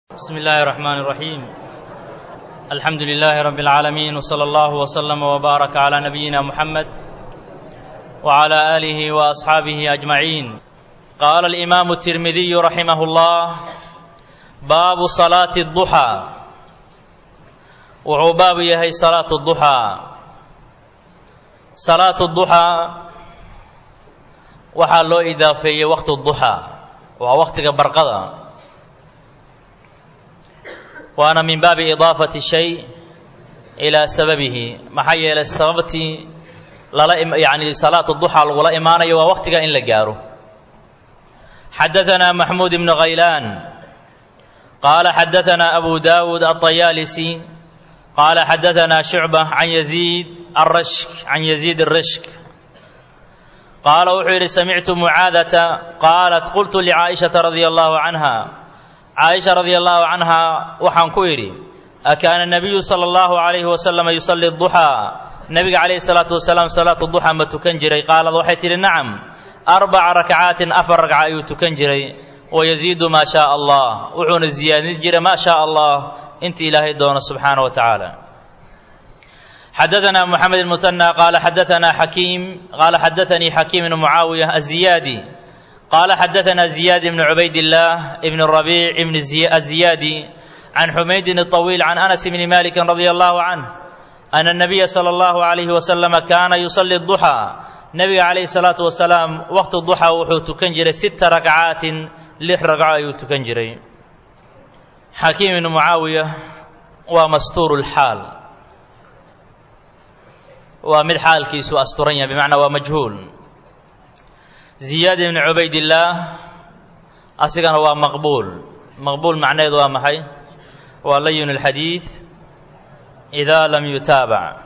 بسم الله الرحمن الرحيم. الحمد لله رب العالمين، وصلى الله وسلم وبارك على نبينا محمد وعلى آله وأصحابه أجمعين. قال الإمام الترمذي رحمه الله: باب صلاة الضحى. wuxuu baab yahay salaat الضحى. salaat الضحى waxaa loo idaafeeyey waqt الضحى, waa waqtiga barqada, waana min baabi idaafati shay ilaa sababihi. maxaa yeelay sababtii salaat الضحى lagula imaanayo waa waqtiga in la gaaro. xadaثna maxmuud ibn غaylaan qaala xadaثna abu daawuud الطayaalisi qaala xadaثna shucbة can yaziid الrashk qaala wuxuu yidhi: samictu mucaadata qaalat qultu lcaaئiشhaةa radي الlahu canha. caaisha radia allahu canha waxaan ku idhi: akaana nabiyu sala allahu calayhi wasalama yusalli duxaa, nebiga calayhi salaatu wasalaam salaatu duxaa ma tukan jiray? qaalad waxay tidhi: nacam, 4 rakcaatin 4 ragca ayuu tukan jiray, wayaziidu maa shaa allah, wuxuuna ziyaadin jiray maa shaa allah, inta ilaahay doono subxaana wa tacaala. xadaثna moxamed ilmusanى qaala xadaثna xakiim qaala xadaثanii xakiim ibnu mucaawiya aziyaadi قال حدثنا زياد بن عبيد الله بن الربيع بن الزيادي عن حميد الطويل عن أنس بن مالك رضي الله عنه أن النبي صلى الله عليه وسلم كان يصلي الضحى. نبي عليه الصلاة والسلام وقت الضحى وحو تكنجري 6 ركعات 6 ركعة تكنجري. حكيم بن معاوية ومستور الحال، ومن حال كيسو أسترين بمعنى ومجهول. ziyaad ibn cubaydillaah asigana waa maqbuul. maqbuul macnaheedu waa maxay? waa layin alxadiid idaa lam yutaabac.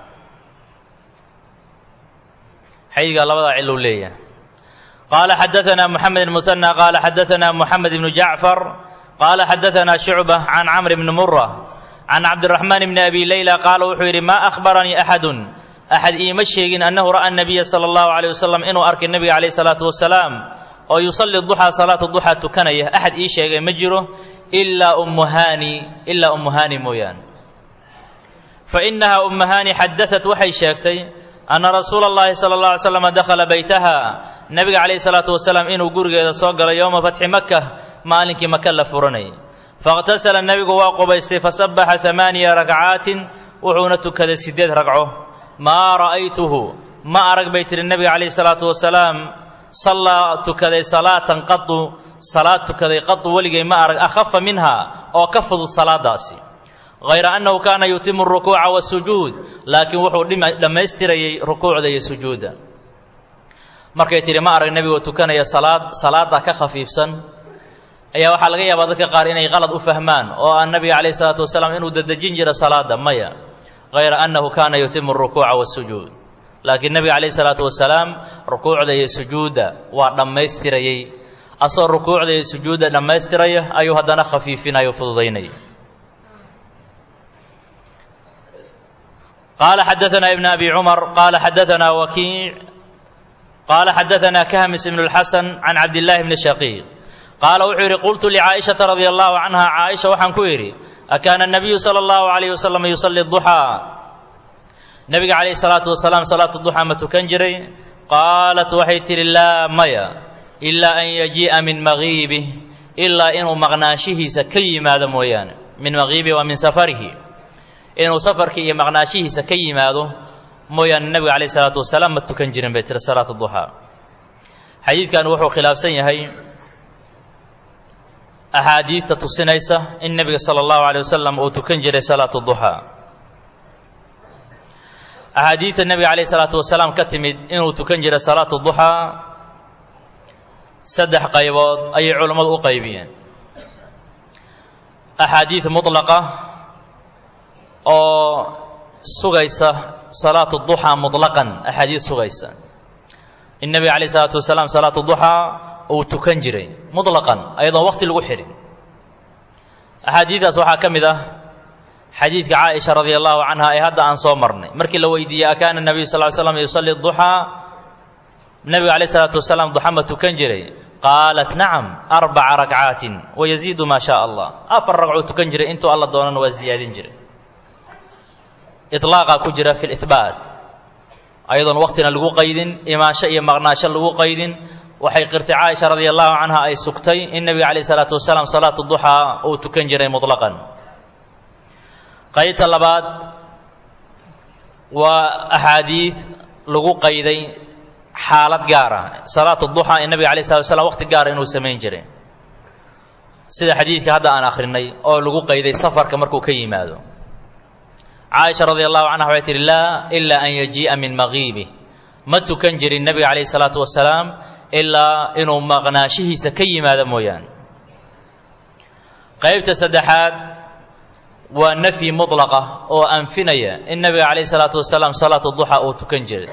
xadiidkaa labadaa cilo u leeyahay. qaala xadaثna moxamed ilmusanى qaala xadaثna moxamed ibnu jacfar qaala xadaثna shucbة can camr bni mura can cabdiraxmaan bni abi layla qaala wuxuu yidhi: maa akhbaranii axadun, axad iima sheegin annahu ra'a nabiya sala allahu calayh wasalam inuu arkay nebiga calayhi salaatu wasalaam oo yusalli duxaa salaata duxaa tukanaya. axad ii sheegay ma jiro ilaa ummu haani mooyaane. fa innahaa ummu haani xadaثat waxay sheegtay anna rasuula allahi sala allah alay slam dakhala baytaha, nebiga calayhi salaatu wasalaam inuu gurigeeda soo galay yowma fatxi maka, maalinkii maka la furanayay. faاqtasala nebigu waa qubaystay, fasabaxa 8 rakcaatin, wuxuuna tukaday 8 ragco. maa ra'aytuhu, ma arag bay tihi nebiga calayhi salaatu wasalaam, sallaa tukaday salaatan qadu, salaad tukaday qadu weligay ma arag, akhafa minha, oo ka fudud salaadaasi. hayra annahu kaana yutimu rukuuca wasujuud, laakiin wuxuu dhammaystirayay rukuucda iyo sujuudda. markay tihi ma arag nebigoo tukanaya salaada ka khafiifsan, ayaa waxaa laga yaabaa dadka qaar inay qalad u fahmaan oo aan nebiga calayhi salaatu wasalaam inuu dadejin jiro salaada. maya, hayra annahu kaana yutimu rukuuca wasujuud, laakiin nebiga calayhi salaatu wasalaam rukuucda iyo sujuudda waa dhammaystirayey. asagoo rukuucda iyo sujuudda dhammaystiraya ayuu haddana khafiifinayo, fududaynaya. qaala xadaثna ibn abi cumar qaala xadaثna wakiic qaala xadaثna kahmis ibn اlxasan can cabdillaahi bni shaqiiq qaala wuxuu yidhi: qultu licaaئiشhaةa radi allahu canha, caaisha waxaan ku yidhi: akaana nabiyu sala allahu calayhi wasalam yusalli duxaa, nebiga calayhi salaatu wasalaam salaatu duxaa ma tukan jiray? qaalat waxay tidhi: laa, maya, ilaa an yajii'a min magiibih, ilaa inuu maqnaanshihiisa ka yimaado mooyaane. min magiibih waa min safarihi, inuu safarkii iyo maqnaanshihiisa ka yimaado mooyaane nebiga calayhi salaatu wasalaam ma tukan jirin bay tihi salaatu duxaa. xadiidkan wuxuu khilaafsan yahay axaadiidta tusinaysa in nebiga sala allahu calayh wasalam uu tukan jiray salaatu duxaa. axaadiidta nebiga calayhi salaatu wasalaam ka timid inuu tukan jiray salaatu duxaa 3 qaybood ayay culammadu u qaybiyeen. axaadiid mutlaqa oo sugaysa salaatu duxaa mutlaqan, axaadiid sugaysa in nebiga calayhi salaatu wasalaam salaatu duxaa uu tukan jiray mutlaqan ayadoon waqti lagu xidhin. axaadiidaas waxaa ka mid ah xadiidka caaisha radia allahu canha ee hadda aan soo marnay. markii la weydiiyey akaana nabiyu sal ly slam yusalli duxaa, nebiga calayhi salaatu wasalaam duxa ma tukan jiray? qaalat nacam 4 rakcaatin wayaziidu maa shaa allah 4 ragcuu tukan jiray intuu alla doonana waa ziyaadin jiray iطlaaqa ku jira fi lihbaat ayadoon waqtina lagu qaydin imaansho iyo maqnaasho lagu qaydin waxay qirtay caaisha radia allahu canha ay sugtay in nebiga calayh isalaatu wasalaam salaatu duxaa uu tukan jiray muطlaqan qaybta labaad waa axaadiid lagu qayday xaalad gaara salaatu duxaa in nebiga calayh salatu wasalaam waqti gaara inuu samayn jiray sida xadiidka hadda aan akhrinay oo lagu qayday safarka markuu ka yimaado caaisha radia allahu canha waxay tihi laa ilaa an yajii'a min maqiibih ma tukan jirin nebiga calayh isalaatu wasalaam ilaa inuu maqnaashihiisa ka yimaado mooyaane qaybta saddexaad waa nafyi mudlaqa oo anfinaya in nebiga calayh isalaatu wasalaam salaatu duxaa uu tukan jiray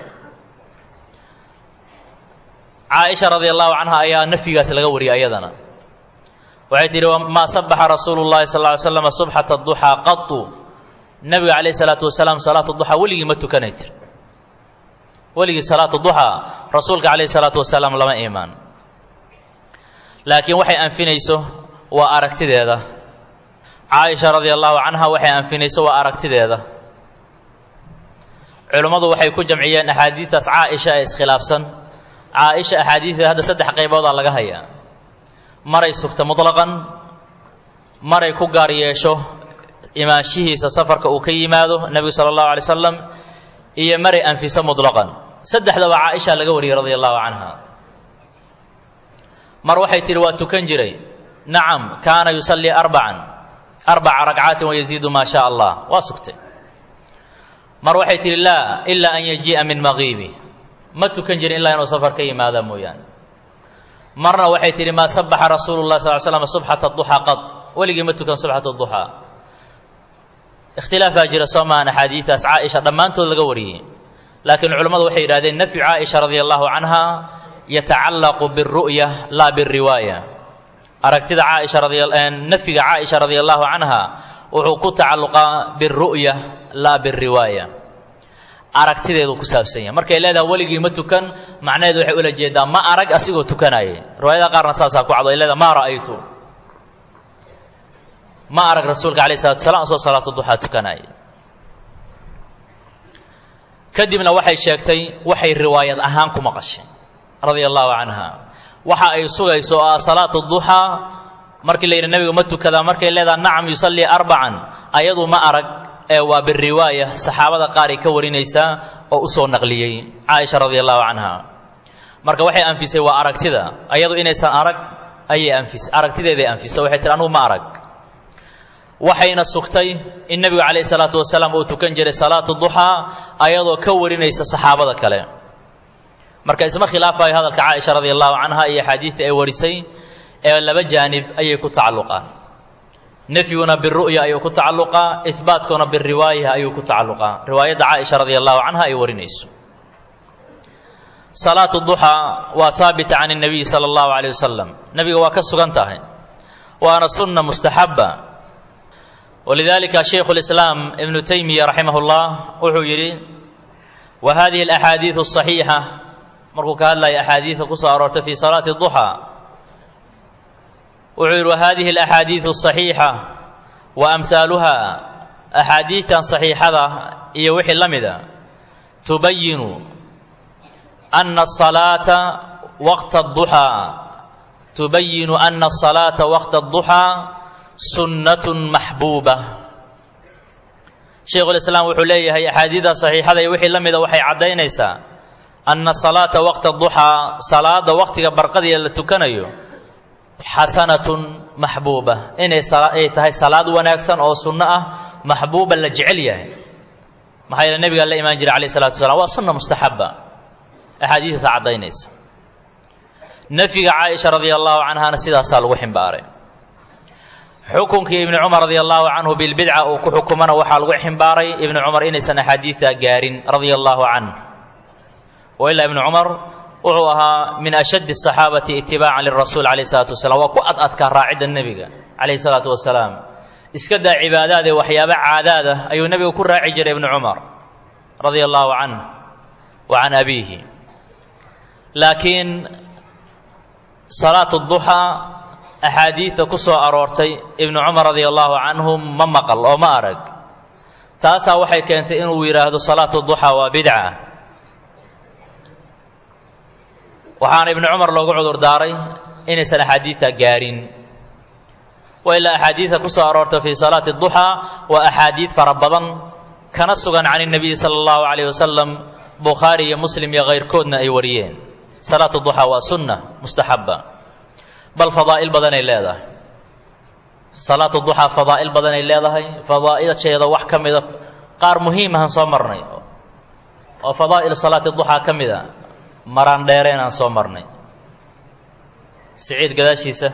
caaisha radia allahu canha ayaa nafyigaas laga wariyay ayadana waxay tihi maa sabaxa rasuulu llahi sal ly slam subxata duxaa qatu nebiga calayh isalaatu wasalaam salaatu duxaa weligii ma tukanay tir weligii salaatu duxaa rasuulka calayh isalaatu wasalaam lama imaan laakiin waxay anfinayso waa aragtideeda caaisha radia allahu canha waxay anfinayso waa aragtideeda culummadu waxay ku jamciyeen axaadiistaas caaisha ee iskhilaafsan caaisha axaadiideeda hadda 3 qayboodaa laga hayaa maray sugta muطlaqan maray ku gaar yeesho imaanshihiisa safarka uu ka yimaado nebigu sala allahu alay wasalam iyo maray anfiso muطlaqan saddexdaba caaisha laga wariyey radia allahu canha mar waxay tihi waa tukan jiray nacam kaana yusallii 4 rakcaatin wayaziidu maa shaa allah waa sugtay mar waxay tihi laa ilaa an yajii'a min maqiibi ma tukan jirin ilaa inuu safar ka yimaada mooyaane marna waxay tihi maa sabaxa rasuulu llahi sal ly slam subxata duxaa qad weligii ma tukan subxata duxaa ikhtilaafaa jira soo maahan axaadiidaas caaisha dhammaantood laga wariyey laakiin culammadu waxay yidhahdeen nafyu caaisha radia allahu canha yatacallaqu biاlru'ya laa biاlriwaaya aragtida caaisha nafyiga caaisha radia allahu canha wuxuu ku tacalluqaa biاlru'ya laa biاlriwaaya aragtideedu ku saabsan yahay markay leedahay weligii ma tukan macnaheedu waxay ula jeedaa ma arag asigoo tukanayay riwaayada qaarna saasaa ku cado ay leedahay maa ra'aytu ma arag rasuulka calayh salatu wasalaam asoo salaatu duxaa tukanayay kadibna waxay sheegtay waxay riwaayad ahaan ku maqashay radia allahu canha waxa ay sugayso oo ah salaatu duxaa markii la yidhi nebigu ma tukadaa markay leedahay nacam yusallii 4 ayadu ma arag ee waa biriwaaya saxaabada qaar ay ka warinaysaa oo u soo naqliyey caaisha radia allahu canha marka waxay anfisay waa aragtida ayadu inaysan arag ayay anfisay aragtideeday anfisay waxay tihi anugu ma arag waxayna sugtay in nebigu calayh salaatu wasalaam uu tukan jiray salaatu duxaa ayadoo ka warinaysa saxaabada kale marka isma khilaafayo hadalka caaisha radia allahu canha iyo axaadiista ay warisay ee laba jaanib ayay ku tacalluqaan nafyiguna biru'ya ayuu ku tacalluqaa ihbaatkuna biriwaaya ayuu ku tacalluqaa riwaayadda caaisha radia allahu canha ay warinayso salaatu duxaa waa haabita can الnabiy sala allahu alayh wasalam nebiga waa ka sugan tahay waana sunna mustaxaba walidalika shaykhu lislaam ibnu taymiya raximah llah wuxuu yidhi wa hadihi alaxaadiidu asaxiixa markuu ka hadlaya axaadiida ku soo aroortay fii salaati duxaa wuxuu yidhi wahadihi alaxaadiidu asaxiixa wa amhaaluha axaadiidtan saxiixada iyo wixii la mida tubayinu ana asalaata waqta aduxaa tubayinu ana asalaata waqta aduxaa sunnatun maxbuuba shaykhulislaam wuxuu leeyahay axaadiidda saxiixada iyo wixii la mida waxay caddaynaysaa ana salaata waqta aduxaa salaada waqtiga barqadiya la tukanayo xasanatun maxbuuba inay tahay salaad wanaagsan oo sunno ah maxbuuba la jecel yahay maxaa yeele nebigaa la imaan jiray calayh salatu wasalaam waa sunna mustaxaba axaadiistaasa caddaynaysa nafyiga caaisha radia allahu canhana sidaasaa lagu ximbaaray xukunkii ibni cumar radia allahu canhu bilbidca uu ku xukumana waxaa lagu ximbaaray ibni cumar inaysan axaadiidta gaarin radia allahu canh wailaa ibni cumar wuxuu ahaa min ashaddi asaxaabati itibaacan lirasuul calayh salaatu wasalaam waa ku adadkaa raacidda nebiga calayh salaatu wasalaam iska daa cibaadaad ee waxyaaba caadaad ah ayuu nebiga ku raaci jiray ibni cumar radia allahu canh wa can abiihi laakiin salaatu duxaa axaadiidta ku soo aroortay ibnu cumar radia allahu canhum ma maqal oo ma arag taasaa waxay keentay inuu yidhaahdo salaatu duxaa waa bidca waxaana ibnu cumar loogu cudur daaray inaysan axaadiidta gaarin wa ilaa axaadiidta ku soo aroortay fii salaati duxaa waa axaadiid fara badan kana sugan can الnabiyi salى اllahu عalayh wasalam bukhaari iyo muslim iyo kayrkoodna ay wariyeen salaatu duxaa waa sunna mustaxaba bal fadaa'il badanay leedahay salaatu duxaa fadaa'il badanay leedahay fadaa'ilsheeda wax ka mida qaar muhiimahan soo marnay oo fadaa'il salaati duxaa ka mida maraan dheereenaan soo marnay siciid gadaashiisa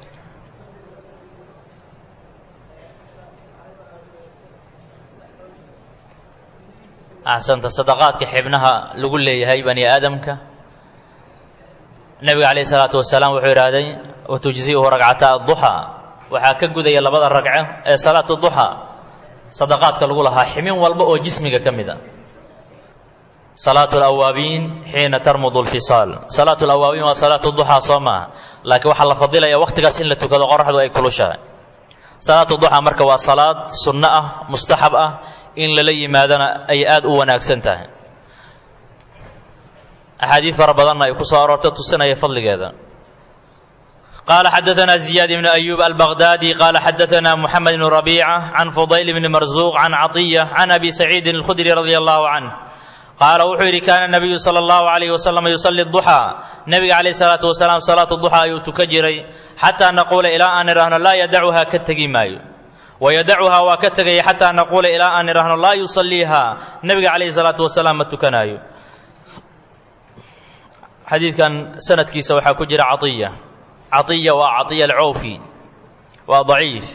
axsanta sadaqaadka xibnaha lagu leeyahay bani aadamka nebiga calayhi salaatu wasalaam wuxuu idhaahday watujzi'uhu ragcata adduxaa waxaa ka gudaya labada ragco ee salaatu duxaa sadaqaadka lagu lahaa ximin walba oo jismiga ka mid a salaatu alawaabiin xiina tarmudu alfisaal salaatu alawaabiin waa salaatu duxaa soo maaha laakiin waxaa la fadilaya wakhtigaas in la tukado qoraxdu ay kulushahay salaatu duxaa marka waa salaad sunno ah mustaxab ah in lala yimaadana ay aad u wanaagsan tahay axaadiid fara badanna ay ku soo aroortay tusinaya fadligeeda qaala xadaثana ziyaad ibnu ayub albaghdadi qaala xadaثana moxamed ibnu rabiica can fudayl bni marzuuq can caطiya can abi saciidin اlkhudri radia allahu canh qaala wuxuu yidhi kaana nabiyu sala allahu alayh wasalam yusalli duxaa nebiga calayh salaatu wasalaam salaatu duxaa ayuu tuka jiray xataa naquula ilaa aan idhaahno laa yadacuhaa ka tegi maayo wayadacuhaa waa ka tegaya xataa naquula ilaa aan idhaahno laa yusalliihaa nebiga calayhi salaatu wasalaam ma tukanaayo xadiidkan sanadkiisa waxaa ku jira caiya caiya waa caiya alcawfi waa daciif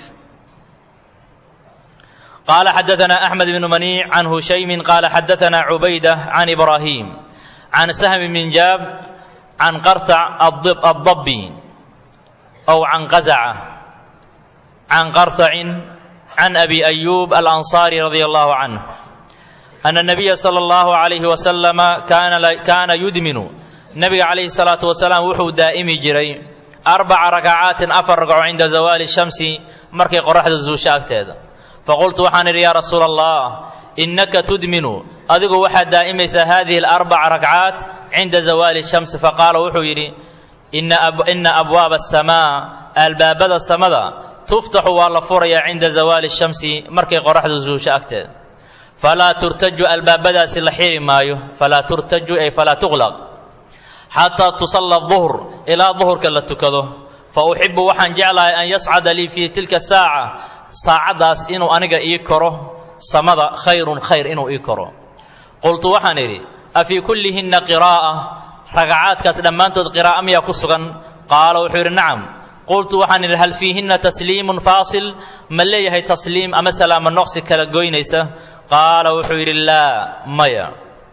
qaala xadaثana axmed bnu maniic can hushaymin qaala xadaثana cubayda can ibraahim can sahmi bn jaab can qarhac addabi aw can qazaca can qarhacin can abi ayub alanصaari radia allahu canh ana الnabiya salى اllahu عalayhi wasalama kaana yudminu nebiga calayhi الsalaatu wasalaam wuxuu daa'imi jiray 4 rakacaatin 4 ragco cinda zawaali الshamsi markay qoraxda zuusha agteeda faqultu waxaan idhi yaa rasuula allah innaka tudminu adigu waxaad daa'imaysaa hadihi 4 rakcaat cinda zawaali الshamsi faqaala wuxuu yidhi ina abwaaba الsamaa albaabada samada tuftaxu waa la furayaa cinda zawaali الshamsi markay qoraxda zuusha agteeda falaa turtaju albaabadaasi la xiri maayo falaa turtaju ay falaa tuqlaq xataa tusalla duhr ilaa duhurka la tukado fa uxibu waxaan jeclahay an yascada lii fii tilka saaca saacaddaas inuu aniga ii koro samada khayrun khayr inuu ii koro qultu waxaan idhi afii kullihinna qiraa'a ragacaadkaas dhammaantood qiraa'a miyaa ku sugan qaala wuxuu yidhi nacam qultu waxaan idhi hal fiihinna tasliimun faasil ma leeyahay tasliim ama salaamo noqsi kala goynaysa qaala wuxuu yidhi laa maya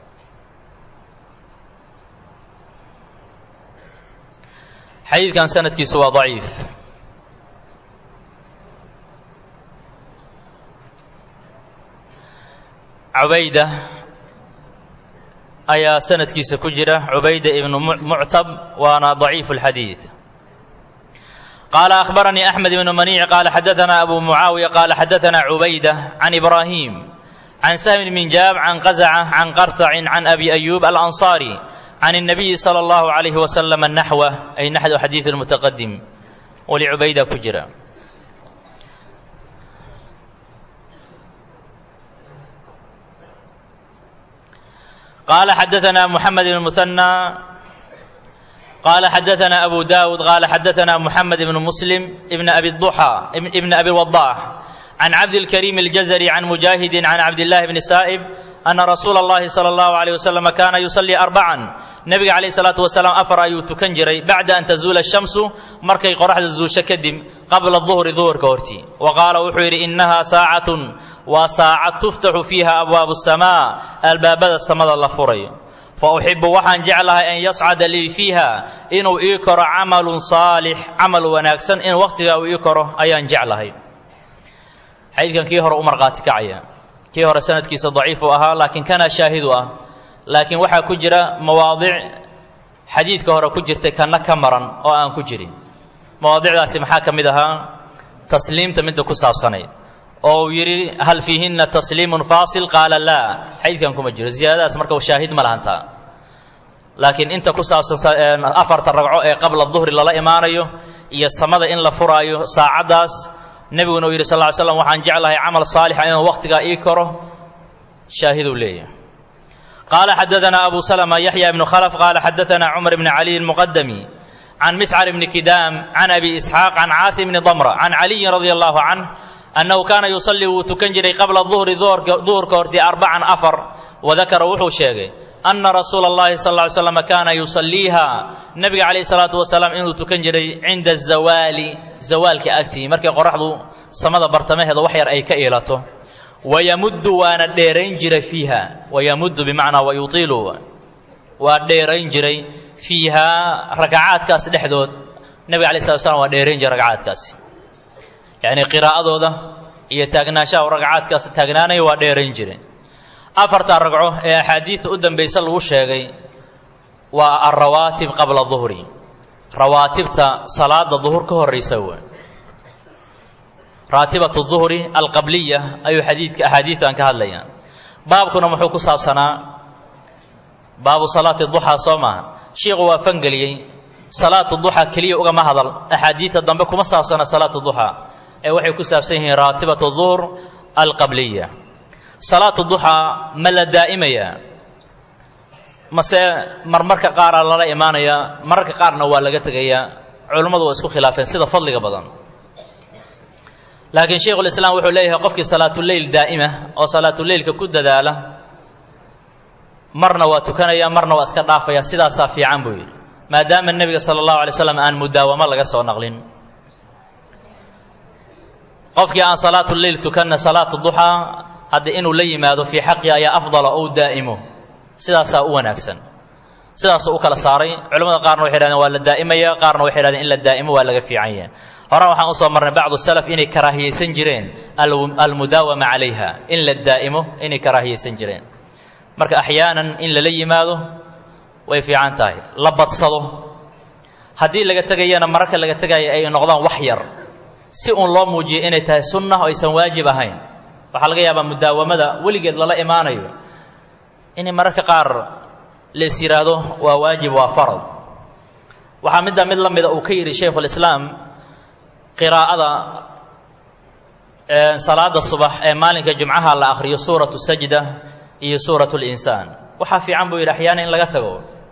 xadiidkan sanadkiisu waa daciif cubayda ayaa sanadkiisa ku jira cubayda ibnu muctab waana daciifu اlxadiid qaala akhbaranii axmed ibnu maniic qaala xadaثana abu mucaawiya qaala xadaثana cubayda can ibraahim can sahmi bn jaab can qazaca can qarhacin can abi ayub alanصaari can الnabiyi salى اllahu عalayhi wasalam naxwa ay naxwu xadiiث اlmutaqadim wali cubayda ku jira qaala xadaثana moxamed ibn muhanى qaala xadaثana abu dawud qaala xadaثana moxamed ibn muslim ibn abi duxى ibn abi wadax can cabdilkariim اljazri can mujaahidi can cabdillahi bni saa'ib ana rasuula اllahi salى اllahu عalيه wasalam kaana yusalii 4 nebiga calayh salaatu wasalaam 4 ayuu tukan jiray bacda an tazuula الshamsu markay qoraxda zuusho kadib qabla duhri duhurka hortii wa qaala wuxuu yidhi innahaa saacatun waa saacad tuftaxu fiiha abwaabu الsamaa albaabada samada la furayo fa uxibu waxaan jeclahay an yascada lii fiiha inuu ii koro camalun saalix camal wanaagsan in wakhtigaa uu ii koro ayaan jeclahay xadiidkan kii hore u markhaati kacaya kii hore sanadkiisa daciif uu ahaa laakiin kana shaahidu ah laakiin waxaa ku jira mawaadic xadiidka hore ku jirtay kana ka maran oo aan ku jirin mawaadicdaasi maxaa ka mid ahaa tasliimta midda ku saabsanayd oo uu yidhi hal fiihinna tasliimun faasil qaala laa xadiidkan kuma jiro ziyaadadaas marka shaahid ma lahantaa laakiin inta ku saabsan afarta ragco ee qabla duhri lala imaanayo iyo samada in la furaayo saacaddaas nebiguna uu yidhi sal ly slam waxaan jeclahay camal saalixa inuu waqtigaa ii koro shaahiduu leeyahay qaala xadadanaa abu salama yaxya ibnu khalaf qaala xadadanaa cumar bni caliy almuqadami can miscar bni kidaam can abi isxaaq can caasi bni damra can caliyin radia allahu canh annahu kaana yusallii wuu tukan jiray qabla duhri duhurka hortii 4 wadakara wuxuu sheegay ana rasuula اllahi sal ly slam kaana yusalliiha nabiga calayh salaatu wasalaam inuu tukan jiray cinda azawaali zawaalka agtii markay qoraxdu samada bartamaheeda wax yar ay ka iilato wayamuddu waana dheerayn jiray fiiha wayamuddu bimacnaa wayutiilu waa dheerayn jiray fiiha ragcaadkaas dhexdood nabiga calayh salatu wasalaam waa dheerayn jiray ragcaadkaasi yacni qiraa'adooda iyo taagnaanshaha u ragcaadkaas taagnaanaya waa dheerayn jiray afarta ragco ee axaadiidta u dambaysa lagu sheegay waa alrawaatib qabla duhri rawaatibta salaada duhur ka horraysa wey raatibatu duhri alqabliya ayuu axaadiidkan ka hadlayaan baabkuna muxuu ku saabsanaa baabu salaati duxaa soo maaha shiikhu waa fangeliyey salaatu duxaa keliya ugama hadal axaadiidta dambe kuma saabsana salaatu duxaa ee waxay ku saabsan yihiin raatibatu duhr alqabliya salaatu duxaa ma la daa'imayaa mase marmarka qaaraa lala imaanayaa mararka qaarna waa laga tegayaa culummadu waa isku khilaafeen sida fadliga badan laakiin shaykhulislaam wuxuu leeyahay qofkii salaatuleyl daa'ima oo salaatuleylka ku dadaala marna waa tukanaya marna waa iska dhaafaya sidaasaa fiican buu yidhi maadaama nebiga sala allahu alay slam aan mudaawamo laga soo naqlin qofkii aan salaatuleyl tukanna salaatu duxaa hadda inuu la yimaado fii xaqi ayaa afdala ou daa'imo sidaasaa u wanaagsan sidaasuu u kala saaray culamada qaarna waxay hahdeen waa la daa'imaya qaarna waxay hahdeen in la daa'imo waa laga fiican yahay horena waxaan usoo marnay bacdu salaf inay karaahiyeysan jireen almudaawama calayha in la daa'imo inay karaahiyeysan jireen marka axyaanan in lala yimaado way fiican tahay la badsado haddii laga tegayana mararka laga tegaya ay noqdaan wax yar si uun loo muujiyo inay tahay sunna oo aysan waajib ahayn waxaa laga yaabaa mudaawamada weligeed lala imaanayo inay mararka qaar lees yidhaahdo waa waajib waa farad waxaa midda mid la mida uu ka yidhi shaykhulislaam qiraa'ada salaada subax ee maalinka jumcaha la akhriyo suuratu sajda iyo suuratu linsaan waxaa fiican buu yidhi axyaana in laga tago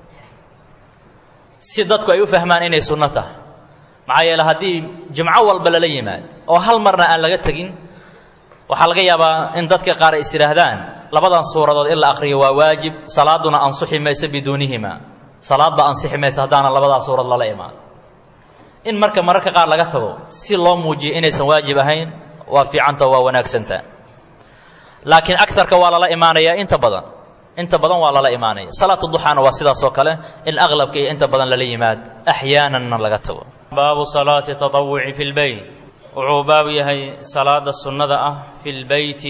si dadku ay u fahmaan inay sunno tahay maxaa yeele haddii jumco walba lala yimaad oo hal marna aan laga tegin waxaa laga yaabaa in dadka qaar ay is yidhaahdaan labadan suuradood in la akhriyo waa waajib salaaduna ansixi mayso biduunihima salaadba ansixi mayso haddaanan labadaa suurad lala imaan in mararka qaar laga tago si loo muujiyo inaysan waajib ahayn waa fiicanta waa wanaagsanta laakiin agarka waa lala imaanayaa inta badan waa lala imaanaya salaatu duxaana waa sidaas oo kale in aqlabka iyo inta badan lala yimaad axyaananna laga tago baabu salaati tatawuci fi lbeyt wuxuu baabu yahay salaada sunnada ah fi lbeyti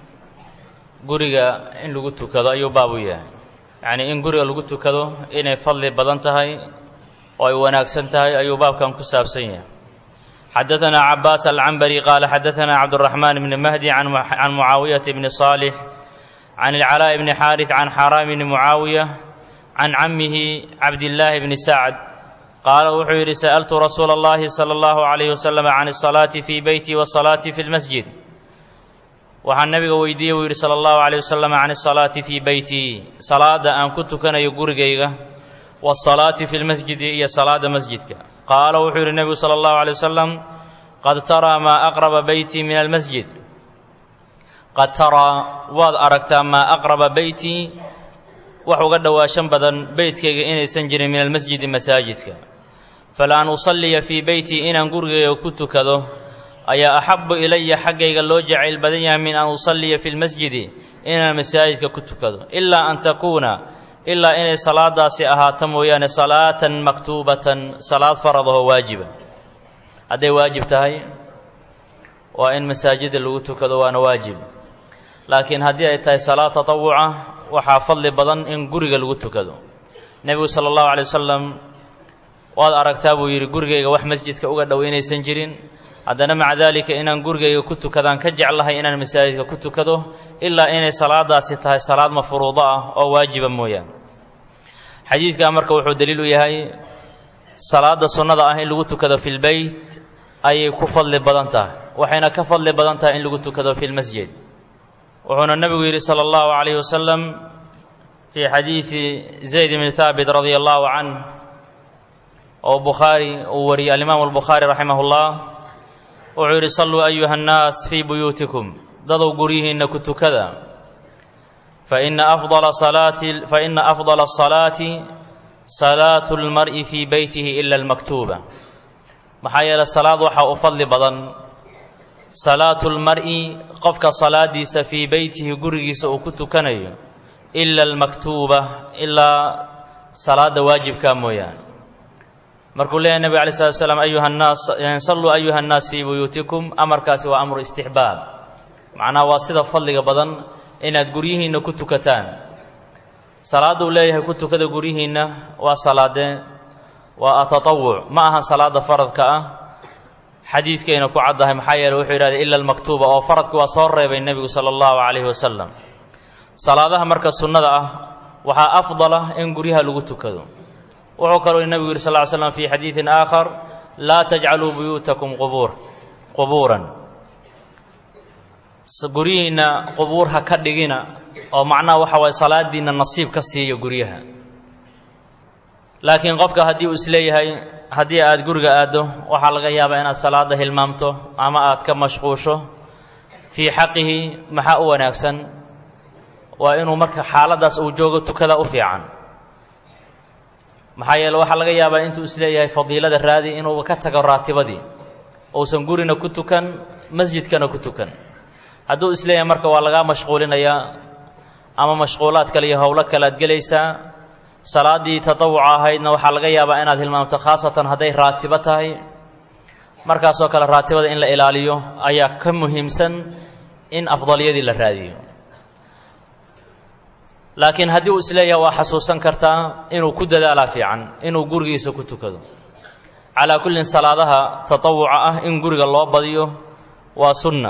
guriga in lagu tukado ayuu baabu yahay yacnii in guriga lagu tukado inay fadli badan tahay oo ay wanaagsan tahay ayuu baabkan ku saabsan yahay xadaثna cabaas alcambari qaala xadaثna cabdالرaحman bn mahdi can mucaawiyaةa bni صaalix can اlcalaaء bni xaariث can xaraam bni mucaawiya can camihi cabdillaahi bni sacd qaala wuxuu yidhi sa'altu rasuula اllahi salى اllahu عalayh wasalam can الصalaaةi fii beyti wالصalaaةi fi اlmasjid waxaan nabiga weydiiyey buu yidhi salى اllahu عalيه wasalam can الصalaaةi fii beyti salaada aan ku tukanayo gurigayga wالصalaaةi fi اlmasjidi iyo salaada masjidka qaala wuxuu yidhi nebigu salى اllahu عalيه wasalam qad taraa maa aqraba beyti min almasjid qad taraa waad aragtaa maa aqraba beyti wax uga dhowaashan badan beytkayga inaysan jirin min almasjidi masaajidka fala an usalliya fii beyti inaan gurigayga ku tukado ayaa axabu ilaya xaggayga loo jacayl badan yahay min an usalliya fi lmasjidi inaan masaajidka ku tukado ilaa an takuuna ilaa inay salaadaasi ahaato mooyaane salaatan maktuubatan salaad faradahoo waajiba hadday waajib tahay waa in masaajida lagu tukado waana waajib laakiin haddii ay tahay salaad tatawuca waxaa fadli badan in guriga lagu tukado nebigu sala allahu calay wasalam waad aragtaa buu yidhi gurigayga wax masjidka uga dhow inaysan jirin, haddana maca daalika inaan gurigayga ku tukadaan ka jeclahay inaan masaajidka ku tukado ilaa inay salaadaasi tahay salaad mafruudo ah oo waajiba mooyaane. xadiidkaa marka wuxuu daliil u yahay salaada sunnada ah in lagu tukado fi lbeyt ayay ku fadli badan tahay, waxayna ka fadli badan tahay in lagu tukado fi lmasjid. wuxuuna nebigu yidhi sala allahu calayhi wasalam fii xadiidi zayd bni haabit radia allahu canh oo bukhaari uu wariyey alimaamu albukhaari raximah ullah, wuxuu yidhi salluu ayuha annaas fii buyuutikum, dadow guryihiinna ku tukada, faina afdala asalaati salaatu lmar'i fii beytihi ila almaktuuba. maxaa yeelay salaad waxaa u fadli badan salaatu lmar'i qofka salaadiisa fii beytihi gurigiisa uu ku tukanayo ila almaktuuba ilaa salaada waajibkaa mooyaane. markuu leeyahay nebiga alay slatu wasalaam ayuha nnaas salluu ayuha nnaas fii buyuutikum, amarkaasi waa amru istixbaab, macnaha waa sida fadliga badan inaad guryihiinna ku tukataan. salaadda uu leeyahay ku tukada guryihiinna waa salaadee waa atatawuc, ma aha salaada faradka ah. xadiidkayna ku caddahay, maxaa yeeley wuxuu yidhahday ila almaktuuba, oo faradka waa soo reebay nebigu sala allahu calayhi wasalam. salaadaha marka sunnada ah waxaa afdala in guryaha lagu tukado. wuxuu kaloo nebigu yidhi sal ly slam fii xadiidin aakhar laa tajcaluu buyuutakum qubuuran, guryihiinna qubuur ha ka dhigina, oo macnaha waxa waye salaadiinna nasiib ka siiya guryaha. laakiin qofka haddii uu isleeyahay haddii aad guriga aaddo waxaa laga yaabaa inaad salaada hilmaamto ama aad ka mashquusho, fii xaqihi maxaa u wanaagsan? waa inuu marka xaaladaas uu joogo tukada u fiican. maxaa yeele waxaa laga yaabaa intuu isleeyahay fadiilada raadi inuu ka tago raatibadii, uusan gurina ku tukan masjidkana ku tukan. hadduu isleeyahay marka waa lagaa mashquulinayaa ama mashquulaad kale iyo howlo kale aad gelaysaa, salaaddii tatawuca ahaydna waxaa laga yaabaa inaad hilmaamto, khaasatan hadday raatibo tahay. markaasoo kale raatibada in la ilaaliyo ayaa ka muhiimsan in afdaliyadii la raadiyo. laakiin haddii uu isleeyahay waa xasuusan kartaa, inuu ku dadaalaa fiican inuu gurigiisa ku tukado. calaa kullin salaadaha tatawuca ah in guriga loo badiyo waa sunna.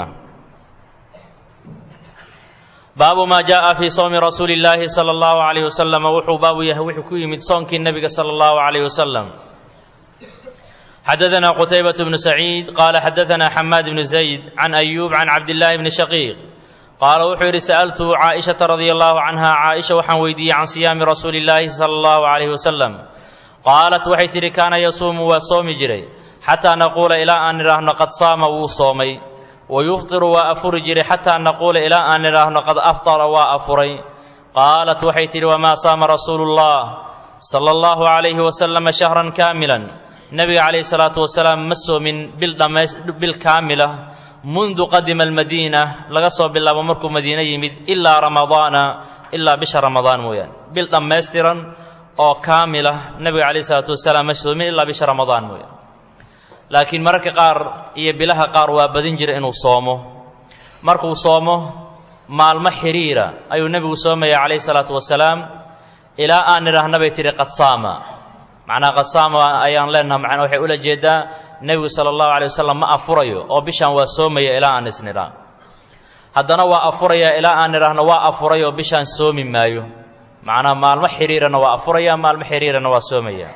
baabu maa jaaءa fii sawmi rasuuli اllaahi salى اllahu عalayh wasalam, wuxuu baabu yahay wuxuu ku yimid soonkii nebiga salى اllahu عalayh wasalam. xadaثana qutaybaة bnu saciid qaala xadaثana xamaad bnu zayd can ayuub can cabdillaahi bni shaqiiq qaala wuxuu yidhi sa'altu caaئiشhaةa radia allahu canha, caaئisha waxaan weydiiyey can siyaami rasuuli اllaahi salى اllahu عalayh wasalam. qaalat waxay tidhi kaana yasuumu waa soomi jiray xataa naquula ilaa aan nidhaahno qad saama wuu soomay, wayuftiru waa afuri jiray xataa naquula ilaa aan nidhaahno qad aftara waa afuray. qaalat waxay tidhi wamaa saama rasuulu اllah sala اllahu عalayhi wasalama shahran kaamilan, nebiga calayhi salaatu wasalaam ma soomin bil kaamila mundu qadima almadiina, laga soo bilaabo markuu madiine yimid, ilaa ramadaana, ilaa bisha ramadaan mooyaane. bil dhammaystiran oo kaamila nebiga calayhi salaatu wasalaam ma soomin ilaa bisha ramadaan mooyaane. laakiin mararka qaar iyo bilaha qaar waa badin jira inuu soomo. markuu soomo maalmo xiriira ayuu nebigu soomaya calayhi salaatu wasalaam, ilaa aan nidhaahna bay tidhi qad saama. macnaha qad saama ayaan leenaha, macnaa waxay ula jeedaa nebigu sala allahu alay wasalam ma afurayo oo bishaan waa soomaya ilaa aan isnidhaa. haddana waa afuraya ilaa aan nidhaahno waa afuray oo bishaan soomi maayo. macnaha maalmo xiriirana waa afuraya, maalmo xiriirana waa soomaya.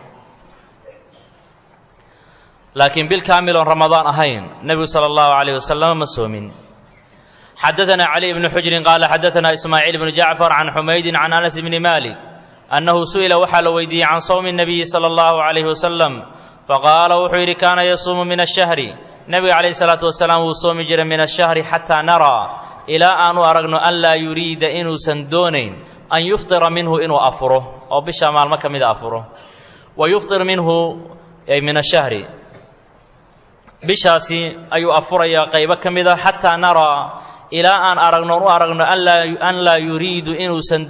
laakiin bil kaamil oon ramadaan ahayn nebigu sala allahu calayh wasalam ma soomin. xadaثana cali bnu xujrin qaala xadaثana ismaaciil bnu jacfar can xumaydin can anas bni malik annahu su'ila waxaa la weydiiyey can sawmi الnabiyi salى اllahu عalayh wasalam, faqaala wuxuu yidhi kaana yasuumu min ashahri, nebiga calayhi salaatu wasalaam wuu soomi jiray min ashahri xataa naraa, ilaa aanu aragno an laa yuriida inuusan doonayn an yuftira minhu inuu afuro oo bisha maalmo ka mida afuro. wa yuftir minhu ay min ashahri, bishaasi ayuu afurayaa qaybo ka mida, xataa naraa, ilaa aan aragno u aragno an laa yuriida inuusan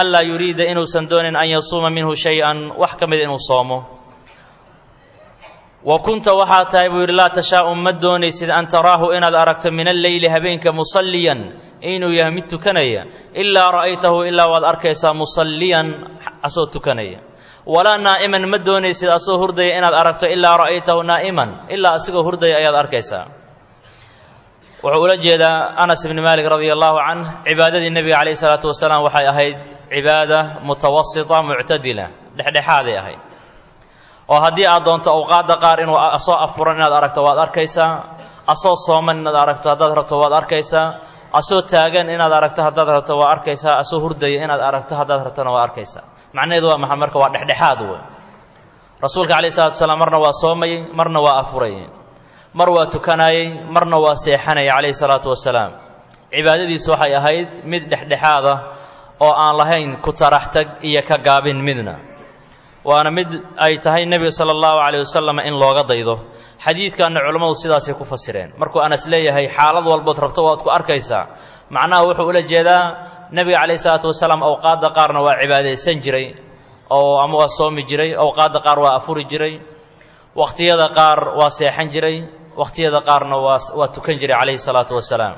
doonayn an yasuuma minhu shay-an wax ka mida inuu soomo. وكنت وحاتاي بو لا تشاء مدوني سيد أن تراه إن أركت من الليل هبينك مصليا إنو يهمت كنيا إلا رأيته إلا والأركيسا مصليا أصوت كنيا ولا نائما مدوني سيد أصو هردي إن أركت إلا رأيته نائما إلا أسيق هردي أياد أركيسا وعلى جيدا أنس بن مالك رضي الله عنه عبادة النبي عليه الصلاة والسلام وحي أهيد عبادة متوسطة معتدلة لحدي أهيد oo haddii aad doonto awqaadda qaar inuu asoo afuran inaad aragto waad arkaysaa asoo sooman inaad aragto haddaad rabto waad arkaysaa asoo taagan inaad aragto haddaad rabto waa arkaysaa asoo hurdaya inaad aragto haddaad rabtona waa arkaysaa macnaheedu waa maxay marka waa dhexdhexaad wey rasuulka calayhi salaatu wasalaam marna waa soomayey marna waa afurayey mar waa tukanayey marna waa seexanayay calayhi salaatu wasalaam cibaadadiisu waxay ahayd mid dhexdhexaad ah oo aan lahayn ku tarax tag iyo ka gaabin midna waana mid ay tahay nebiga sala allahu calayh wasalam in looga daydo xadiidkanna culammadu sidaasay ku fasireen markuu anas leeyahay xaalad walbood rabto waad ku arkaysaa macnaha wuxuu ula jeedaa nebiga calayhi salaatu wasalaam awqaadda qaarna waa cibaadaysan jiray oo ama waa soomi jiray awqaadda qaar waa afuri jiray wakhtiyada qaar waa seexan jiray wakhtiyada qaarna waa tukan jiray calayhi salaatu wasalaam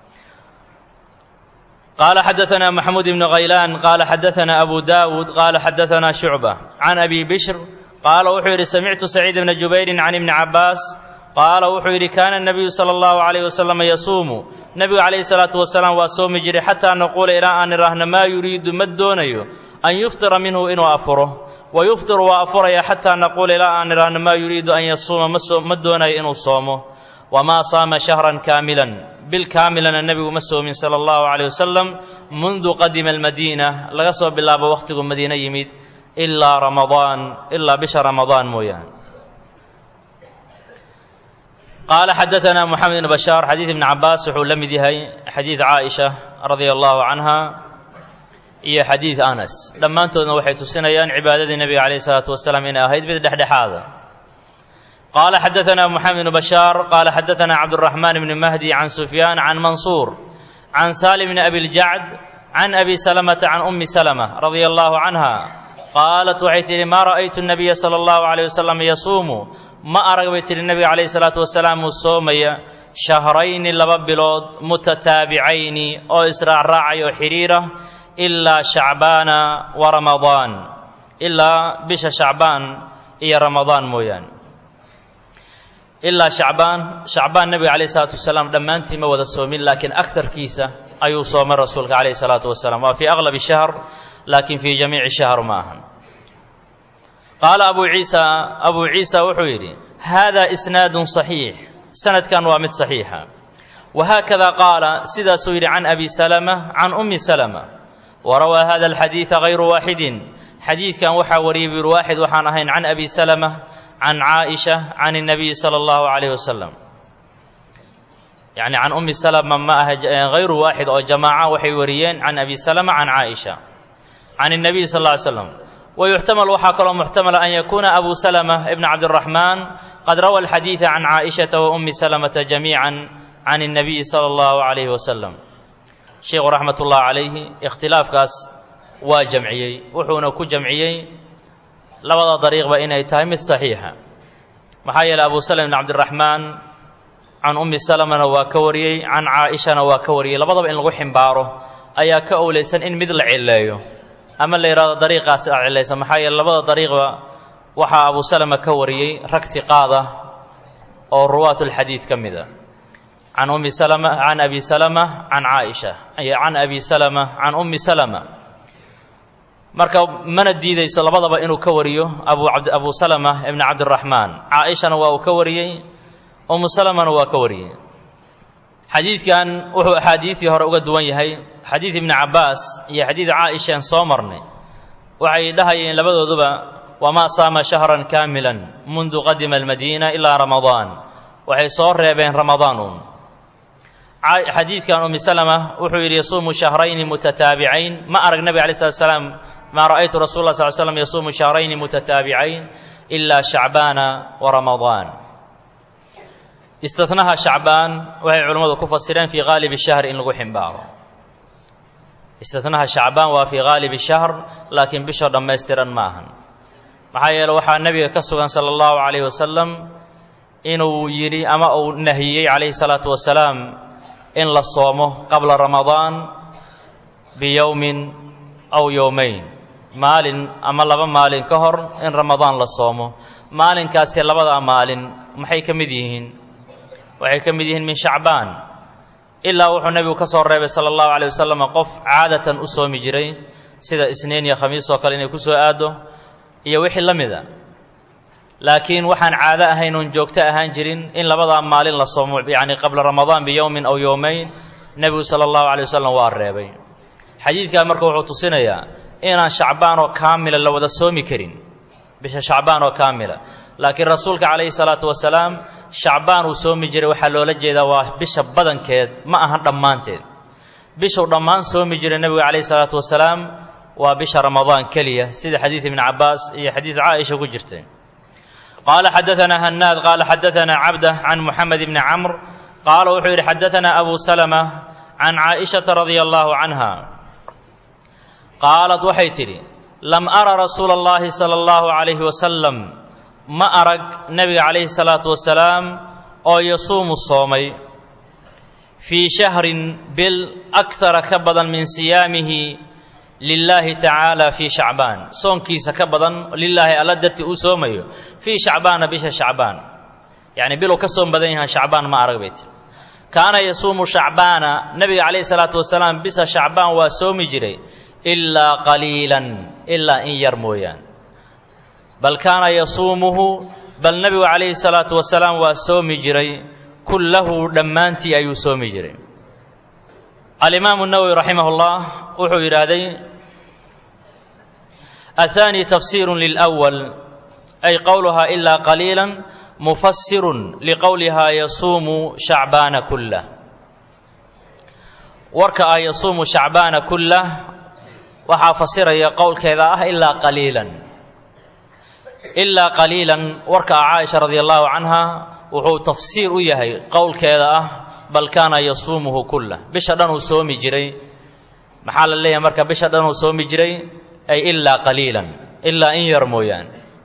قال حدثنا محمود بن غيلان قال حدثنا أبو داود قال حدثنا شعبة عن أبي بشر قال وحير سمعت سعيد بن جبير عن ابن عباس قال وحير كان النبي صلى الله عليه وسلم يصوم نبي عليه الصلاة والسلام وصوم جري حتى نقول إلى أن رهن ما يريد مدوني أن يفطر منه إن وأفره ويفطر وأفره حتى نقول إلى أن رهن ما يريد أن يصوم مدوني إن صومه وما صام شهرا كاملا بالكامل النبي مسوم صلى الله عليه وسلم منذ قدم المدينة لغسوا بالله بوقت المدينة يميد إلا رمضان إلا بشهر رمضان مويان قال حدثنا محمد بن بشار حديث ابن عباس وحول هي حديث عائشة رضي الله عنها هي حديث أنس لما أنتم وحيتوا سنيان عبادة النبي عليه الصلاة والسلام إن أهيد بدحدح هذا قال حدثنا محمد بن بشار قال حدثنا عبد الرحمن بن مهدي عن سفيان عن منصور عن سالم بن أبي الجعد عن أبي سلمة عن أم سلمة رضي الله عنها قالت وحيت ما رأيت النبي صلى الله عليه وسلم يصوم ما أرغبت النبي عليه الصلاة والسلام الصومية شهرين لببلود متتابعين أو إسراع راعي وحريرة إلا شعبان ورمضان إلا بش شعبان إيا رمضان مويان إلا شعبان النبي عليه الصلاة والسلام لما أنت ما وذا الصومين لكن أكثر كيسة أي صوم الرسول عليه الصلاة والسلام وفي أغلب الشهر لكن في جميع الشهر معهم قال أبو عيسى وحويري هذا إسناد صحيح سند كان وامد صحيحا وهكذا قال سيدا سوير عن أبي سلمة عن أم سلمة وروى هذا الحديث غير واحد حديث كان وحوري بالواحد وحانهين عن أبي سلمة عن عائشة عن النبي صلى الله عليه وسلم يعني عن أم سلمة ما غير واحد أو جماعة وحوريين عن أبي سلمة عن عائشة عن النبي صلى الله عليه وسلم ويحتمل وحكى محتمل أن يكون أبو سلمة ابن عبد الرحمن قد روى الحديث عن عائشة وأم سلمة جميعا عن النبي صلى الله عليه وسلم شيخ رحمة الله عليه اختلاف كاس وجمعيي وحونا كجمعيي لوضع طريق بين ايتامت صحيحة محايل أبو سلمة بن عبد الرحمن عن أم سلمة وكوري عن عائشة وكوري لبضب إن الغحم باره أيا كأوليسا إن مثل علايو أما اللي يرى طريقة عليسا محايل لبضب طريق وحا أبو سلمة كوري ركث قاضة أو رواة الحديث كمذا عن أم سلمة عن أبي سلمة عن عائشة أي عن أبي سلمة عن أم سلمة marka mana diidayso labadaba inuu ka wariyo Abu Salama ibn Abd al-Rahman Aisha waa uu ka wariyay Salama waa ka wariyay xadiidkan wuxuu xadiisi hore uga duwan yahay xadiis ibn Abbas iyo xadiis Aisha soo marnay waxay dhahayeen labadooduba wama saama shahran kaamilan منذ قدم المدينة إلا رمضان waxay soo reebeen Ramadaan xadiidkan Salama wuxuu yiri yasuumu shahrayn mutataabi'ayn ma arag nabi alayhi salaam ما رأيت رسول الله صلى الله عليه وسلم يصوم شهرين متتابعين إلا شعبان ورمضان استثناها شعبان وهي علماء كفسرين في غالب الشهر إن لغو حنبار استثناها شعبان وفي غالب الشهر لكن بشهر لما يسترن ماهن maxaa yeele waxaa nebiga ka sugan sala allahu calayhi wasalam inuu yidhi ama uu nahiyey calayhi salaatu wasalaam in la soomo qabla ramadaan biyowmin aw yowmayn maalin ama laba maalin ka hor in ramadaan la soomo maalinkaasi labadaa maalin maxay ka mid yihiin waxay ka mid yihiin min shacbaan ilaa wuxuu nebigu ka soo reebay sala allahu calayh wasalam qof caadatan u soomi jiray sida isniin iyo khamiis oo kale inay ku soo aado iyo wixii la mida laakiin waxaan caado ahayn oon joogto ahaan jirin in labadaa maalin la soomo yacni qabla ramadaan biyowmin aw yowmayn nebigu sala allahu calayh wasalam waa reebay xadiidkaa marka wuxuu tusinayaa inaan shacbaan oo kaamila la wada soomi karin bisha shacbaan oo kaamila laakiin rasuulka calayhi salaatu wasalaam shacbaan uu soomi jiray waxaa loola jeedaa waa bisha badankeed ma ahan dhammaanteed bishuu dhammaan soomi jiray nebiga calayhi salaatu wasalaam waa bisha ramadaan keliya sida xadiid ibni cabbaas iyo xadiid caaisha ku jirtay qaala xadaanaa hannaad qaala xadaanaa cabdah can muxamed ibni camr qaala wuxuu yidhi xadaanaa abu salama can caaishata radia allahu canha qaalat waxay tidhi lam ara rasuula allahi sala allahu calayhi wasalam ma arag nebiga calayhi salaatu wasalaam oo yasuumu soomay fii shahrin bil akara ka badan min siyaamihi lilaahi tacaala fii shacbaan soonkiisa ka badan lilaahi alla dartii uu soomayo fii shacbaana bisha shacbaan yacni biluu ka soom badan yahay shacbaan ma arag bay tiri kaana yasuumu shacbaana nebiga calayhi salaatu wasalaam bisa shacbaan waa soomi jiray ilaa qaliilan ilaa in yar mooyaan bal kaana yasuumuhu bal nebigu calayhi salaatu wasalaam waa soomi jiray kullahu dhammaantii ayuu soomi jiray alimaamu nawowi raximahullah wuxuu yidhaahday ahaani tafsiirun lilأwal ay qowluhaa ilaa qaliilan mufasirun liqowlihaa yasuumu shacbaana kullah warka ah yasuumu shacbaana kullah waxaa fasiraya qowlkeeda ah ilaa qaliilan ilaa qaliilan warka ah caaisha radia allahu canha wuxuu tafsiir u yahay qowlkeeda ah bal kaana yasuumuhu kullah bisha dhan uu soomi jiray maxaa la leeyahay marka bisha dhan uu soomi jiray ay ilaa qaliilan ilaa in yar mooyaan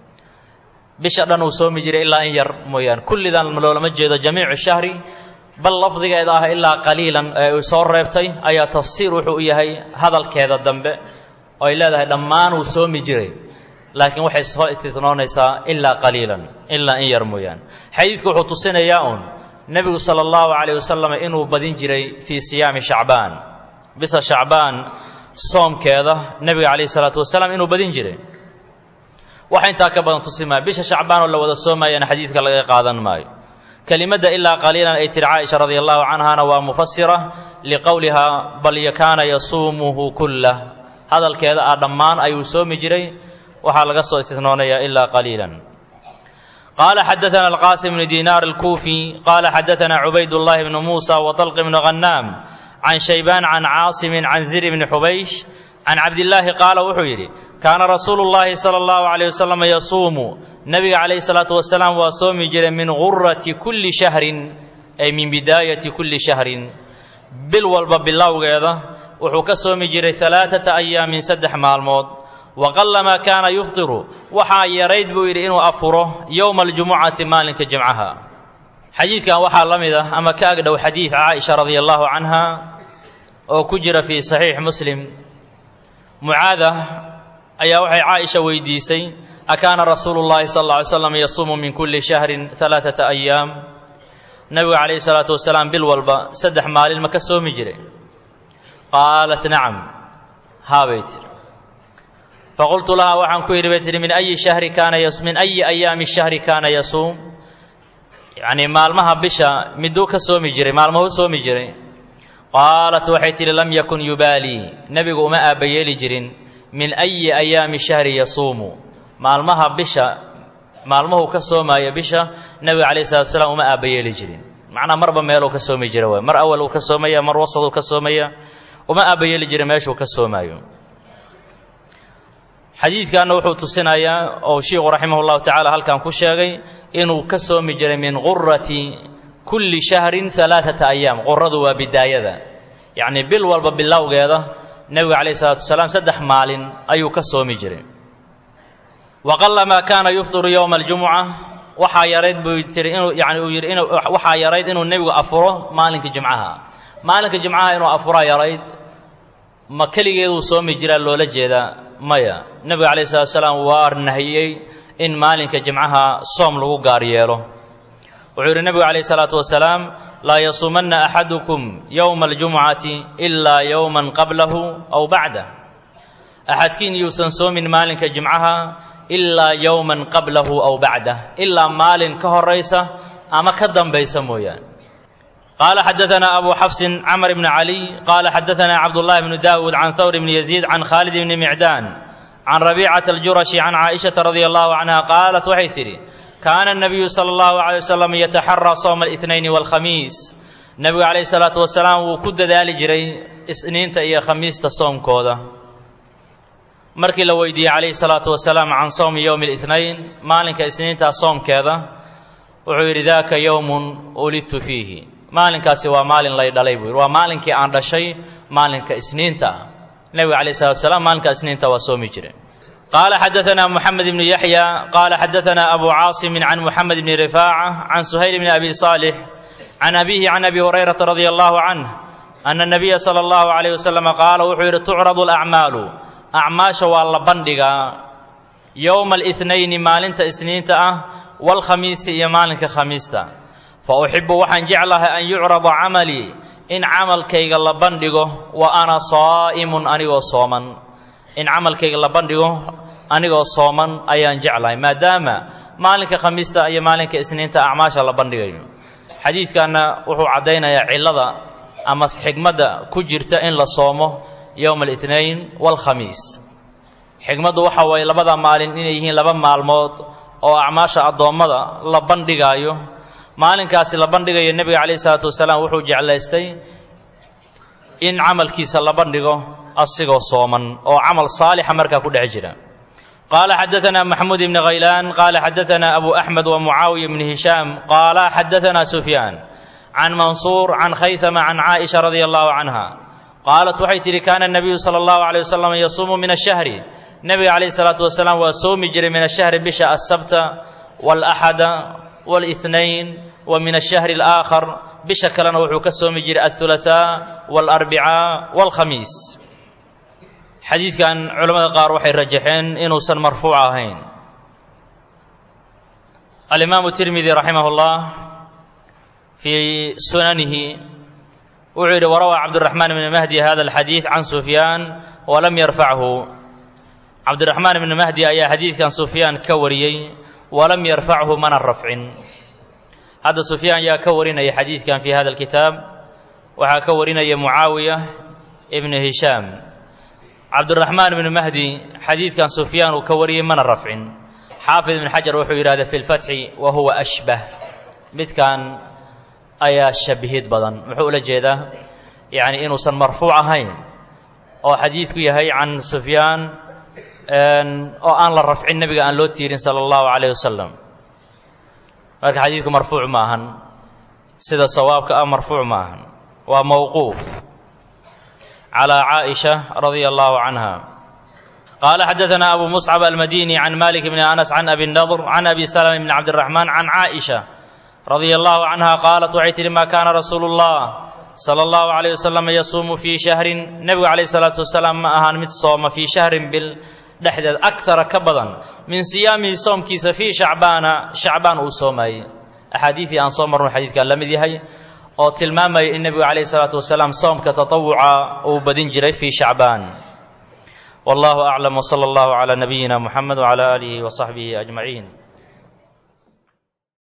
bisha dhan uu soomi jiray ilaa in yar mooyaan kullidan loolama jeedo jamiicu shahri bal lafdigeeda ah ilaa qaliilan ee uu soo reebtay ayaa tafsiir wuxuu u yahay hadalkeeda dambe oo ay leedahay dhammaan uu soomi jiray laakiin waxay soo istinoonaysaa ilaa qaliilan ilaa in yar mooyaan xadiidku wuxuu tusinayaa uun nebigu sala allahu calayh wasalam inuu badin jiray fii siyaami shacbaan bisa shacbaan soomkeeda nebiga calayhi salaatu wasalaam inuu badin jiray wax intaa ka badan tusi maayo bisha shacbaan oo la wada soomayana xadiidka laga qaadan maayo kelimadda ilaa qaliilan ay tiri caaisha radia allahu canhana waa mufasira liqowlihaa bal kaana yasuumuhu kullah hadalkeeda ah dhammaan ayuu soomi jiray waxaa laga soo istinoonayaa ilaa qaliilan qaala xadaana alqaasim bnu diinaar alkuufi qaala xadaana cubaydullahi bnu muusa waطalq bnu ghannaam can shaybaan can caasimin can zir bni xubaysh can cabdillaahi qaala wuxuu yidhi kaana rasuulu llaahi sala allahu calayh wasalam yasuumu nebiga calayhi salaatu wasalaam waa soomi jiray min gurati kulli shahrin ay min bidaayati kulli shahrin bil walba bilowgeeda wuxuu ka soomi jiray alaaata ayaamin 3 maalmood waqallamaa kaana yuftiru waxaa yarayd buu yidhi inuu afuro yowma aljumucati maalinka jimcaha xadiidkan waxaa la mid ah ama ka agdhow xadiid caaisha radia allahu canha oo ku jira fii saxiix muslim mucaada ayaa waxay caaisha weydiisay akaana rasuulu llahi sal alla ly slam yasuumu min kulli shahrin 3 ayaam nebigu calayhi salaatu wasalaam bil walba 3 maalin ma ka soomi jiray qaalat nacam haabay tiri faqultu lahaa waxaan ku yidhi bay tihi min ayi ayaami shahri kaana yasuum yacnii maalmaha bisha miduu ka soomi jiray maalmahuu soomi jiray qaalat waxay tihi lam yakun yubaalii nebigu uma aabbayeeli jirin min ayi ayaami shahri yasuumu maalmaha bisha maalmuhuu ka soomaya bisha nebiga calayhi salatu wasalaam uma aabbayeeli jirin macnaa marba meeluu ka soomi jira waay mar awal uu ka soomaya mar wasaduu ka soomaya uma aabbayeeli jirin meeshuu ka soomaayo xadiidkanna wuxuu tusinayaa oo sheikhu raximah llahu tacaala halkan ku sheegay inuu ka soomi jiray min gurati kulli shahrin 3 ayaam quradu waa bidaayada yacnii bil walba bilowgeeda nebiga calayhi salaatu wasalaam 3 maalin ayuu ka soomi jiray waqallama kaana yuftiru yowma aljumuca waxaa yarayd buu tiri inuu yani uu yidhi inuu waxaa yarayd inuu nebigu afuro maalinka jimcaha maalinka jimcaha inuu afuraa yarayd ma keligeeduu soomi jiraa loola jeedaa maya nebiga calayhi salatu wasalaam waa nahiyey in maalinka jimcaha soom lagu gaar yeelo wuxuu yidhi nebigu calayhi salaatu wasalaam laa yasuumanna axadukum yowma aljumucati ilaa yowman qablahu aw bacdah axadkiin yuusan soomin maalinka jimcaha ilaa yowman qablahu aw bacdah ilaa maalin ka horaysa ama ka dambaysa mooyaane qaala xadaanaa abu xafsin camr bni caliy qaala xadaanaa cabdullahi bnu daawuud can hawr bni yaziid can khaalid bni micdaan can rabiicata aljurashi can caaishata radia allahu canha qaalat waxay tidhi kaana الnabiyu salى اllahu عalيه wasalam yataxaraa sowma اlاثnayn wاlkhamiis nebigu calayhi salaatu wasalaam wuu ku dadaali jiray isniinta iyo khamiista soomkooda markii la weydiiyey calayhi salaatu wasalaam can sowmi yowmi اlاثnayn maalinka isniinta soomkeeda wuxuu yidhi daka yowmun ulidtu fiihi maalinkaasi waa maalin lay dhalay buu yidhi waa maalinkii aan dhashay maalinka isniinta ah nebiga calayhi salatu wasalaam maalinka isniinta waa soomi jiray قال حدثنا محمد بن يحيى قال حدثنا أبو عاصم عن محمد بن رفاعة عن سهيل بن أبي صالح عن أبيه عن أبي هريرة رضي الله عنه أن النبي صلى الله عليه وسلم قال وحير تعرض الأعمال أعماش والله بندقا يوم الاثنين مالنت اثنينتا والخميس يمالنك خميستا فأحب وحن جعلها أن يعرض عملي إن عمل كي الله بندقه وأنا صائم أني وصوما in camalkayga la bandhigo anigoo sooman ayaan jeclahay maadaama maalinka khamiista iyo maalinka isniinta acmaasha la bandhigayo xadiidkanna wuxuu caddaynayaa cillada ama xigmadda ku jirta in la soomo yowma alithnayn waalkhamiis xigmaddu waxa waaye labada maalin inay yihiin laba maalmood oo acmaasha addoommada la bandhigaayo maalinkaasi la bandhigayo nebiga calayhi salaatu wasalaam wuxuu jeclaystay in camalkiisa la bandhigo asigoo sooman oo camal saalixa markaa ku dhex jira qaala xadaanaa maxmuud ibni khaylaan qaala xadaanaa abu axmed wa mucaawiya bni hishaam qaala xadaanaa sufyaan can mansuur can khaythama can caaisha radia allahu canha qaalat waxay tidhi kaana nabiyu sala allahu calay wasalam yasuumu min ashahri nebiga calayhi salaatu wasalaam waa soomi jiray min ashahri bisha asabta waalaxada waalithnayn wa min ashahri alaakhar bisha kalena wuxuu ka soomi jiray alhulahaa waalarbica waalkhamiis xadiidkan culamada qaar waxay rajaxeen inuusan marfuuc ahayn alimaamu tirmidi raximah اllah fii sunanihi wuxuu yidhi warawaa cabdiraxmaan ibni mahdi hada alxadiid can sufyaan walam yarfachu cabdiraxmaan ibni mahdi ayaa xadiidkan sufyaan ka wariyey walam yarfachu mana rafcin hadda sufyaan yaa ka warinaya xadiidkan fi hada alkitaab waxaa ka warinaya mucaawiya ibni hishaam cabdiraxmaan ibni mahdi xadiidkan sufyaan uu ka wariyey mana rafcin xaafid ibn xajar wuxuu yidhahda fi lfatxi wa huwa ashbah midkan ayaa shabihid badan muxuu ula jeedaa yacni inuusan marfuuc ahayn oo xadiidku yahay can sufyaan oo aan la rafcin nebiga aan loo tiirin sala allahu calayh wasalam marka xadiidku marfuuc ma ahan sida sawaabka ah marfuuc ma ahan waa mawquuf على عائشة رضي الله عنها قال حدثنا أبو مصعب المديني عن مالك بن أنس عن أبي النضر عن أبي سلمة بن عبد الرحمن عن عائشة رضي الله عنها قالت وعيت لما كان رسول الله صلى الله عليه وسلم يصوم في شهر النبي عليه الصلاة والسلام ما أهان متصوم في شهر بالدحدث أكثر كبضا من صيام صوم كيس في شعبان أصومي أحاديثي عن صوم مرون حديث كان لمدي هي oo tilmaamaya in nebigu calayhi salaatu wasalaam soomka tatawuca uu badin jiray fii shacbaan wallahu aclam wsala allahu calaa nabiyina muxamed wcala aalihi wasaxbihi ajmaciin